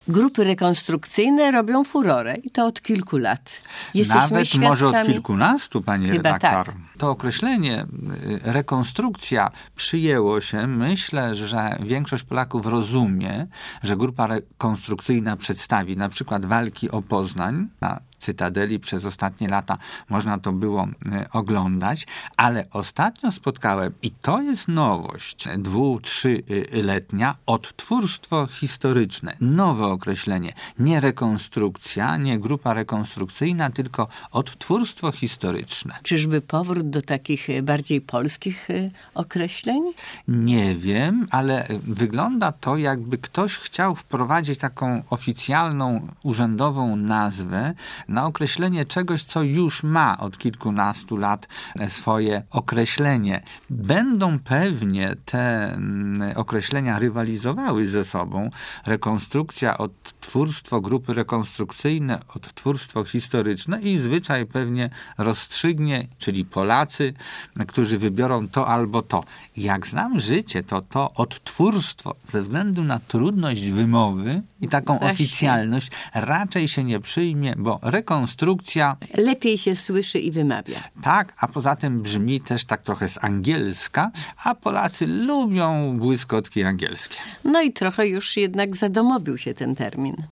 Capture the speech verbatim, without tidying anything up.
Grupy rekonstrukcyjne robią furorę i to od kilku lat. Jesteśmy Nawet świadkami... może od kilkunastu, pani Chyba redaktor. tak. To określenie rekonstrukcja przyjęło się. Myślę, że większość Polaków rozumie, że grupa rekonstrukcyjna przedstawi na przykład walki o Poznań na Cytadeli przez ostatnie lata można to było oglądać, ale ostatnio spotkałem, i to jest nowość, dwu, trzyletnia, odtwórstwo historyczne. Nowe określenie. Nie rekonstrukcja, nie grupa rekonstrukcyjna, tylko odtwórstwo historyczne. Czyżby powrót do takich bardziej polskich określeń? Nie wiem, ale wygląda to, jakby ktoś chciał wprowadzić taką oficjalną, urzędową nazwę na określenie czegoś, co już ma od kilkunastu lat swoje określenie. Będą pewnie te określenia rywalizowały ze sobą. Rekonstrukcja, odtwórstwo, grupy rekonstrukcyjne, odtwórstwo historyczne i zwyczaj pewnie rozstrzygnie, czyli Polacy, którzy wybiorą to albo to. Jak znam życie, to to odtwórstwo ze względu na trudność wymowy i taką Właśnie. oficjalność raczej się nie przyjmie, bo rekonstrukcja... Lepiej się słyszy i wymawia. Tak, a poza tym brzmi też tak trochę z angielska, a Polacy lubią błyskotki angielskie. No i trochę już jednak zadomowił się ten termin.